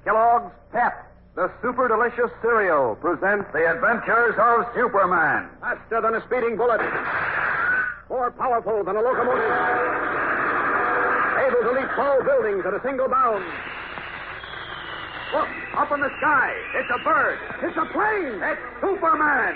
Kellogg's Pep, the super delicious cereal, presents The Adventures of Superman. faster than a speeding bullet, more powerful than a locomotive, able to leap tall buildings at a single bound. Look, up in the sky. It's a bird. It's a plane. It's Superman.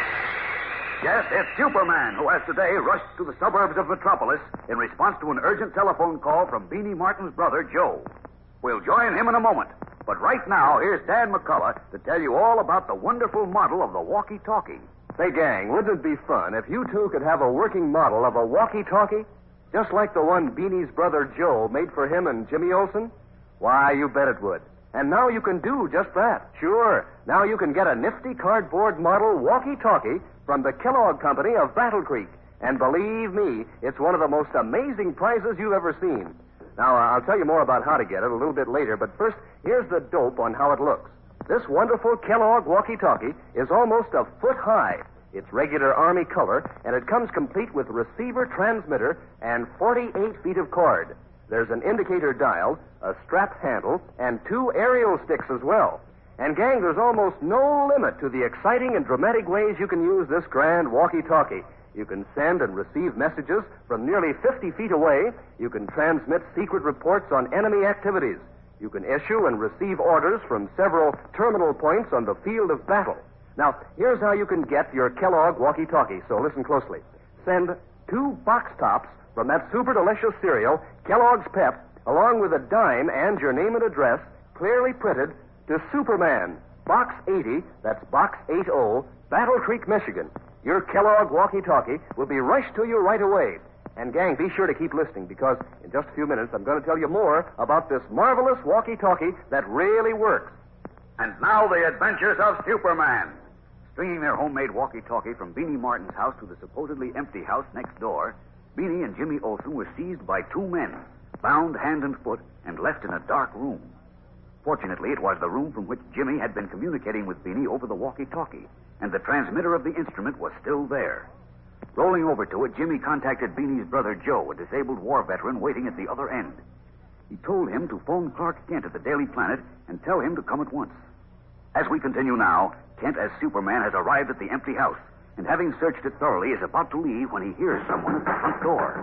Yes, it's Superman who has today rushed to the suburbs of Metropolis in response to an urgent telephone call from Beanie Martin's brother, Joe. We'll join him in a moment. But right now, here's Dan McCullough to tell you all about the wonderful model of the walkie-talkie. Say, gang, wouldn't it be fun if you two could have a working model of a walkie-talkie? Just like the one Beanie's brother Joe made for him and Jimmy Olsen? Why, you bet it would. And now you can do just that. Sure. Now you can get a nifty cardboard model walkie-talkie from the Kellogg Company of Battle Creek. And believe me, it's one of the most amazing prizes you've ever seen. Now, I'll tell you more about how to get it a little bit later, but first, here's the dope on how it looks. This wonderful Kellogg walkie-talkie is almost a foot high. It's regular Army color, and it comes complete with receiver, transmitter, and 48 feet of cord. There's an indicator dial, a strap handle, and 2 aerial sticks as well. And, gang, there's almost no limit to the exciting and dramatic ways you can use this grand walkie-talkie. You can send and receive messages from nearly 50 feet away. You can transmit secret reports on enemy activities. You can issue and receive orders from several terminal points on the field of battle. Now, here's how you can get your Kellogg walkie-talkie, so listen closely. Send 2 box tops from that super delicious cereal, Kellogg's Pep, along with a dime and your name and address, clearly printed, to Superman, Box 80, that's Box 80, Battle Creek, Michigan. Your Kellogg walkie-talkie will be rushed to you right away. And, gang, be sure to keep listening, because in just a few minutes I'm going to tell you more about this marvelous walkie-talkie that really works. And now, the Adventures of Superman. Stringing their homemade walkie-talkie from Beanie Martin's house to the supposedly empty house next door, Beanie and Jimmy Olsen were seized by 2 men, bound hand and foot, and left in a dark room. Fortunately, it was the room from which Jimmy had been communicating with Beanie over the walkie-talkie, and the transmitter of the instrument was still there. Rolling over to it, Jimmy contacted Beanie's brother Joe, a disabled war veteran waiting at the other end. He told him to phone Clark Kent at the Daily Planet and tell him to come at once. As we continue now, Kent, as Superman, has arrived at the empty house, and having searched it thoroughly, is about to leave when he hears someone at the front door.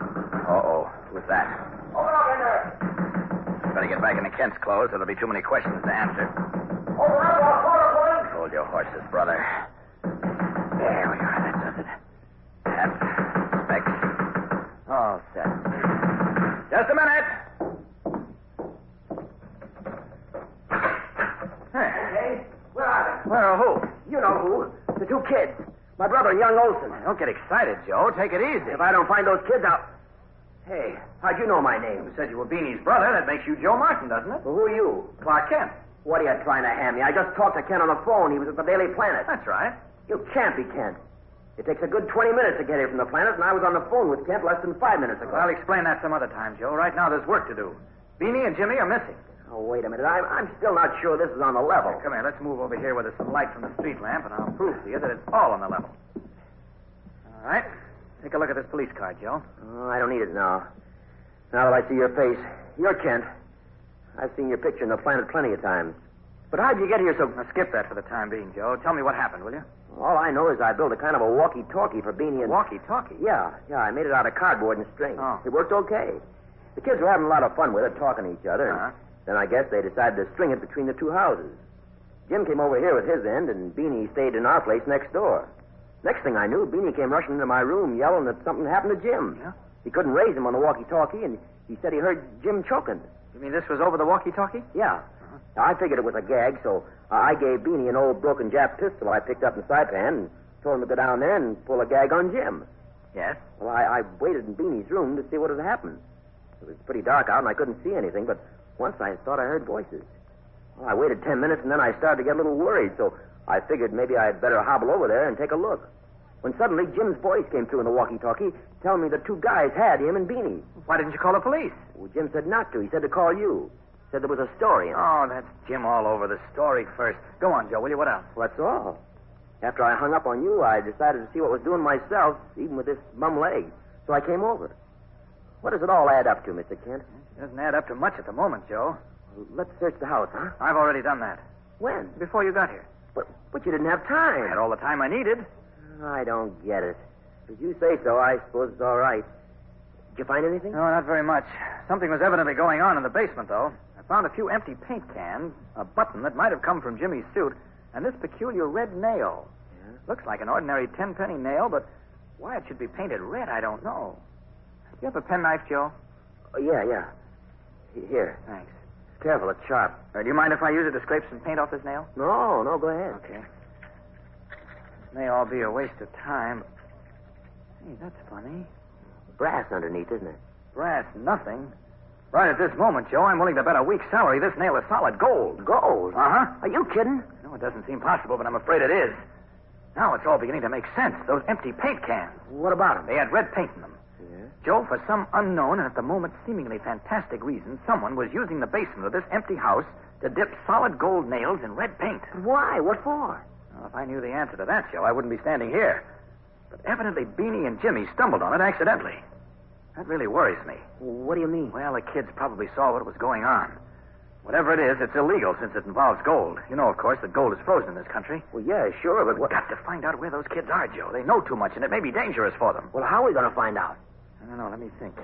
Uh-oh. Who's that? Open up in there. Better get back into Kent's clothes, or there'll be too many questions to answer. Open up or quarter point. Hold your horses, brother. There we are. That does it. Hat, specs. All set. Just a minute. Okay. Where are they? Well, who? You know who. The 2 kids. My brother and young Olsen. Don't get excited, Joe. Take it easy. If I don't find those kids, I'll... Hey, how'd you know my name? You said you were Beanie's brother. That makes you Joe Martin, doesn't it? Well, who are you? Clark Kent. What are you trying to hand me? I just talked to Kent on the phone. He was at the Daily Planet. That's right. You can't be Kent. It takes a good 20 minutes to get here from the Planet, and I was on the phone with Kent less than 5 minutes ago. Well, I'll explain that some other time, Joe. Right now, there's work to do. Beanie and Jimmy are missing. Oh, wait a minute. I'm still not sure this is on the level. Here, come here. Let's move over here where there's some light from the street lamp, and I'll prove to you that it's all on the level. All right. Take a look at this police card, Joe. Oh, I don't need it now. Now that I see your face, you're Kent. I've seen your picture in the Planet plenty of times. But how'd you get here so... Now, skip that for the time being, Joe. Tell me what happened, will you? All I know is I built a kind of a walkie-talkie for Beanie and... Walkie-talkie? Yeah, I made it out of cardboard and string. Oh. It worked okay. The kids were having a lot of fun with it, talking to each other. Uh-huh. Then I guess they decided to string it between the 2 houses. Jim came over here with his end, and Beanie stayed in our place next door. Next thing I knew, Beanie came rushing into my room yelling that something happened to Jim. Yeah? He couldn't raise him on the walkie-talkie, and he said he heard Jim choking. You mean this was over the walkie-talkie? Yeah. Now, I figured it was a gag, so I gave Beanie an old broken Jap pistol I picked up in the saipan and told him to go down there and pull a gag on Jim. Yes? Well, I waited in Beanie's room to see what had happened. It was pretty dark out, and I couldn't see anything, but once I thought I heard voices. Well, I waited 10 minutes, and then I started to get a little worried, so I figured maybe I'd better hobble over there and take a look. When suddenly Jim's voice came through in the walkie-talkie telling me the 2 guys had him and Beanie. Why didn't you call the police? Well, Jim said not to. He said to call you. Said there was a story in it. Oh, that's Jim all over the story first. Go on, Joe, will you? What else? Well, that's all. After I hung up on you, I decided to see what was doing myself, even with this bum leg. So I came over. What does it all add up to, Mr. Kent? It doesn't add up to much at the moment, Joe. Let's search the house, huh? I've already done that. When? Before you got here. But you didn't have I time. had all the time I needed. I don't get it. If you say so, I suppose it's all right. Did you find anything? No, not very much. Something was evidently going on in the basement, though. I found a few empty paint cans, a button that might have come from Jimmy's suit, and this peculiar red nail. Yeah? Looks like an ordinary 10-penny nail, but why it should be painted red, I don't know. Do you have a penknife, Joe? Oh, yeah. Here. Thanks. Careful, it's sharp. Do you mind if I use it to scrape some paint off this nail? No, go ahead. Okay. This may all be a waste of time. Hey, that's funny. Brass underneath, isn't it? Brass, nothing. Right at this moment, Joe, I'm willing to bet a week's salary this nail is solid gold. Gold? Uh-huh. Are you kidding? No, it doesn't seem possible, but I'm afraid it is. Now it's all beginning to make sense. Those empty paint cans. What about them? They had red paint in them. Yeah? Joe, for some unknown and at the moment seemingly fantastic reason, someone was using the basement of this empty house to dip solid gold nails in red paint. Why? What for? Well, if I knew the answer to that, Joe, I wouldn't be standing here. But evidently Beanie and Jimmy stumbled on it accidentally. That really worries me. What do you mean? Well, the kids probably saw what was going on. Whatever it is, it's illegal since it involves gold. You know, of course, that gold is frozen in this country. Well, yeah, sure, but We've got to find out where those kids are, Joe. They know too much, and it may be dangerous for them. Well, how are we going to find out? I don't know. Let me think.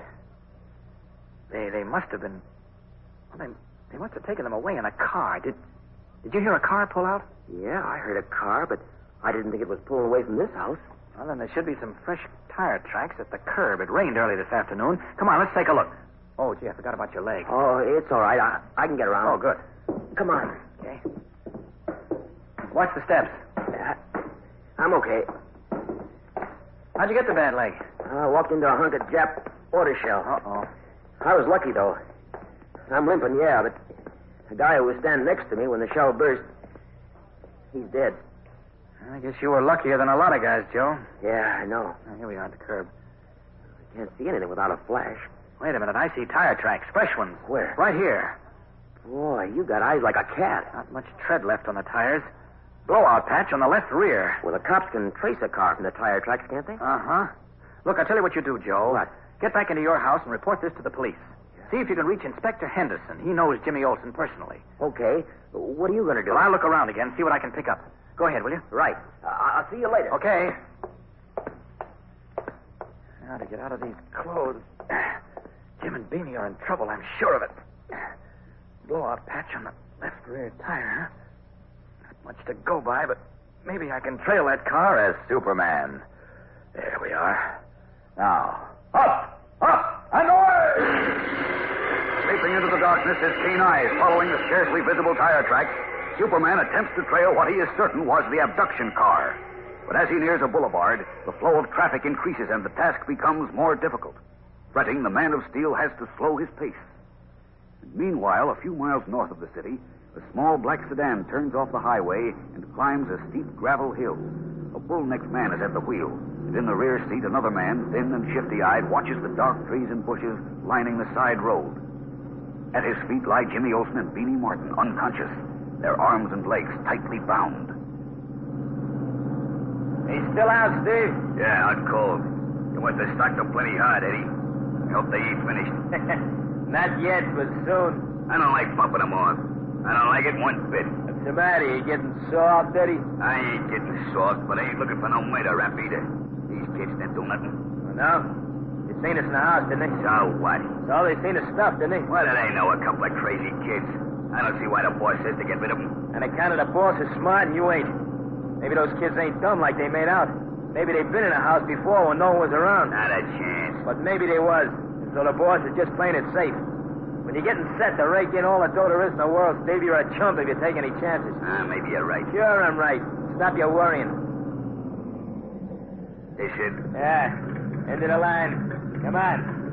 They must have been... Well, they must have taken them away in a car. Did you hear a car pull out? Yeah, I heard a car, but I didn't think it was pulling away from this house. Well, then there should be some fresh tire tracks at the curb. It rained early this afternoon. Come on, let's take a look. Oh, gee, I forgot about your leg. Oh, it's all right. I can get around. Oh, good. Come on. Okay. Watch the steps. I'm okay. How'd you get the bad leg? I walked into a hunk of Jap order shell. Uh-oh. I was lucky, though. I'm limping, yeah, but the guy who was standing next to me when the shell burst, he's dead. I guess you were luckier than a lot of guys, Joe. Yeah, I know. Oh, here we are at the curb. I can't see anything without a flash. Wait a minute. I see tire tracks, fresh ones. Where? Right here. Boy, you got eyes like a cat. Not much tread left on the tires. Blowout patch on the left rear. Well, the cops can trace a car from the tire tracks, can't they? Uh-huh. Look, I'll tell you what you do, Joe. What? Get back into your house and report this to the police. See if you can reach Inspector Henderson. He knows Jimmy Olsen personally. Okay. What are you going to do? Well, I'll look around again, see what I can pick up. Go ahead, will you? Right. I'll see you later. Okay. Now to get out of these clothes. Jim and Beanie are in trouble, I'm sure of it. Blowout patch on the left rear tire, huh? Not much to go by, but maybe I can trail that car as Superman. There we are. Now, up, and away! Leaping into the darkness, his keen eyes following the scarcely visible tire tracks, Superman attempts to trail what he is certain was the abduction car. But as he nears a boulevard, the flow of traffic increases and the task becomes more difficult. Fretting, the Man of Steel has to slow his pace. And meanwhile, a few miles north of the city, a small black sedan turns off the highway and climbs a steep gravel hill. A bull-necked man is at the wheel, and in the rear seat, another man, thin and shifty-eyed, watches the dark trees and bushes lining the side road. At his feet lie Jimmy Olsen and Beanie Martin, unconscious, their arms and legs tightly bound. He's still out, Steve. Yeah, out cold. You must have stocked up plenty hard, Eddie. I hope they ain't finished. Not yet, but soon. I don't like bumping them off. I don't like it one bit. What's the matter? You getting soft, Eddie? I ain't getting soft, but I ain't looking for no murder rap either. These kids didn't do nothing. Well, no. They seen us in the house, didn't they? So what? So they seen us stuff, didn't they? What do they know? A couple of crazy kids. I don't see why the boss says to get rid of them. And account of the boss is smart and you ain't. Maybe those kids ain't dumb like they made out. Maybe they've been in a house before when no one was around. Not a chance. But maybe they was. And so the boss is just playing it safe. When you're getting set to rake in all the dough there is in the world, Steve, you're a chump if you take any chances. Maybe you're right. Sure, I'm right. Stop your worrying. This it? Yeah. End of the line. Come on.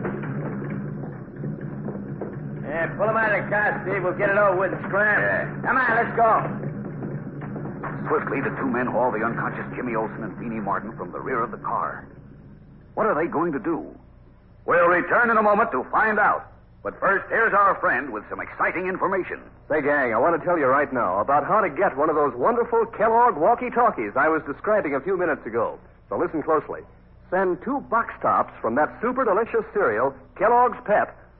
Yeah, pull him out of the car, Steve. We'll get it over with and scram. Yeah. Come on, let's go. Swiftly, the two men haul the unconscious Jimmy Olsen and Beanie Martin from the rear of the car. What are they going to do? We'll return in a moment to find out. But first, here's our friend with some exciting information. Say, gang, I want to tell you right now about how to get one of those wonderful Kellogg walkie-talkies I was describing a few minutes ago. So listen closely. Send 2 box tops from that super delicious cereal, Kellogg's Pep,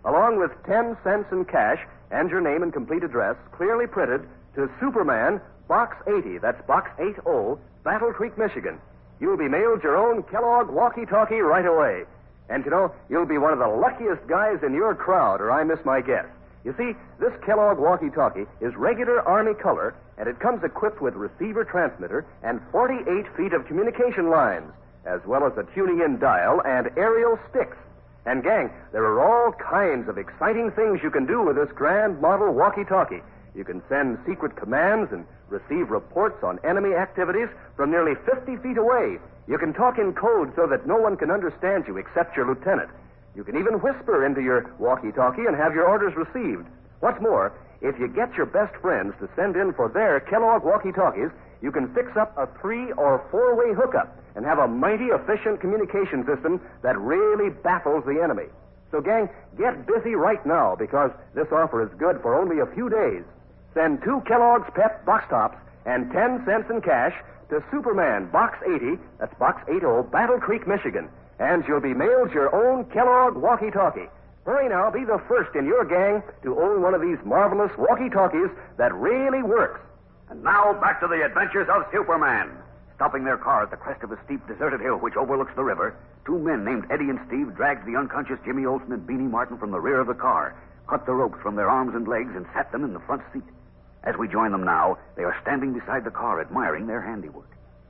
along with 10 cents in cash and your name and complete address, clearly printed to Superman, Box 80. That's Box 80, Battle Creek, Michigan. You'll be mailed your own Kellogg walkie-talkie right away. And, you'll be one of the luckiest guys in your crowd, or I miss my guess. You see, this Kellogg walkie-talkie is regular Army color, and it comes equipped with receiver transmitter and 48 feet of communication lines, as well as a tuning-in dial and aerial sticks. And, gang, there are all kinds of exciting things you can do with this grand model walkie-talkie. You can send secret commands and receive reports on enemy activities from nearly 50 feet away. You can talk in code so that no one can understand you except your lieutenant. You can even whisper into your walkie-talkie and have your orders received. What's more, if you get your best friends to send in for their Kellogg walkie-talkies, you can fix up a 3- or 4-way hookup and have a mighty efficient communication system that really baffles the enemy. So, gang, get busy right now because this offer is good for only a few days. Send 2 Kellogg's Pep box tops and 10 cents in cash to Superman, Box 80, that's Box 80, Battle Creek, Michigan, and you'll be mailed your own Kellogg walkie-talkie. Hurry now, be the first in your gang to own one of these marvelous walkie-talkies that really works. And now back to the adventures of Superman. Stopping their car at the crest of a steep, deserted hill which overlooks the river, 2 men named Eddie and Steve dragged the unconscious Jimmy Olsen and Beanie Martin from the rear of the car, cut the ropes from their arms and legs, and sat them in the front seat. As we join them now, they are standing beside the car, admiring their handiwork.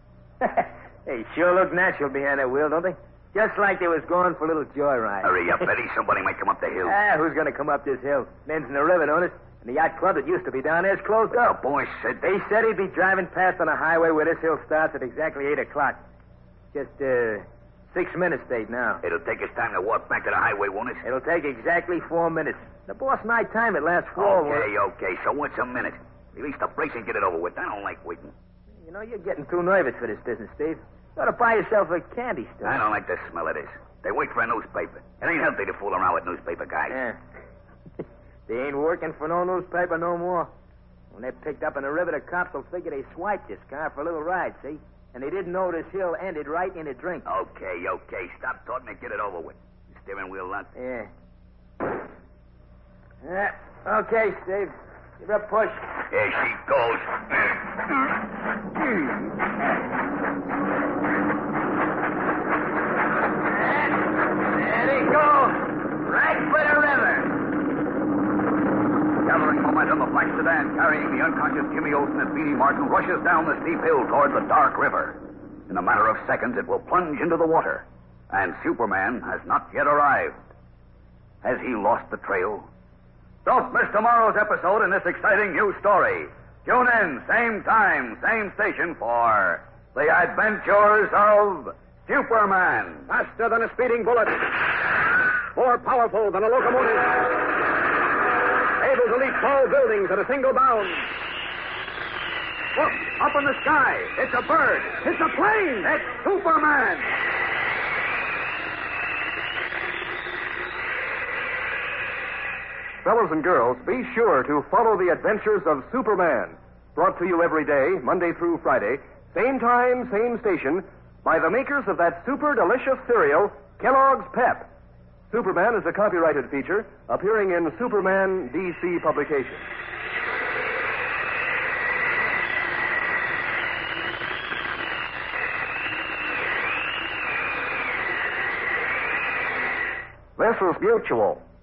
They sure look natural behind that wheel, don't they? Just like they was going for a little joyride. Hurry up, Eddie. Somebody might come up the hill. Who's going to come up this hill? Men's in the river, don't it? And the yacht club that used to be down there is closed The up. boy said They said he'd be driving past on a highway where this hill starts at exactly 8 o'clock. Just, 6 minutes date now. it'll take us time to walk back to the highway, won't it? It'll take exactly 4 minutes. The boss and I timed it last fall. Okay. So what's a minute? Release the brakes and get it over with. I don't like waiting. You're getting too nervous for this business, Steve. You ought to buy yourself a candy store. I don't like the smell of this. They wait for a newspaper. It ain't healthy to fool around with newspaper guys. Yeah. They ain't working for no newspaper no more. When they're picked up in the river, the cops will figure they swiped this car for a little ride, see? And they didn't know this hill ended right in a drink. Okay. Stop talking and get it over with. The steering wheel locked? Yeah. Okay, Steve. Give her a push. Here she goes. There they go. Right for the river. Gathering momentum, a black sedan carrying the unconscious Jimmy Olsen and Beanie Martin rushes down the steep hill toward the dark river. In a matter of seconds, it will plunge into the water. And Superman has not yet arrived. Has he lost the trail? Don't miss tomorrow's episode in this exciting new story. Tune in, same time, same station for The Adventures of Superman. Faster than a speeding bullet. More powerful than a locomotive. Able to leap tall buildings at a single bound. Look, up in the sky. It's a bird. It's a plane. It's Superman. Fellows and girls, be sure to follow the adventures of Superman. Brought to you every day, Monday through Friday, same time, same station, by the makers of that super delicious cereal, Kellogg's Pep. Superman is a copyrighted feature appearing in Superman DC publications. This is Mutual.